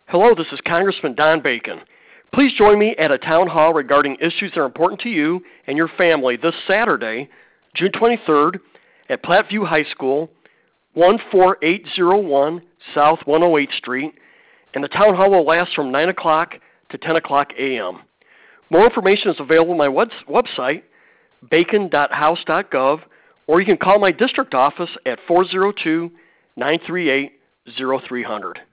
Hello, this is Congressman Don Bacon. Please join me at a town hall regarding issues that are important to you and your family this Saturday, June 23rd, at Platteview High School, 14801 South 108th Street, and the town hall will last from 9 o'clock to 10 o'clock a.m. More information is available on my website, bacon.house.gov, or you can call my district office at 402-938-0300.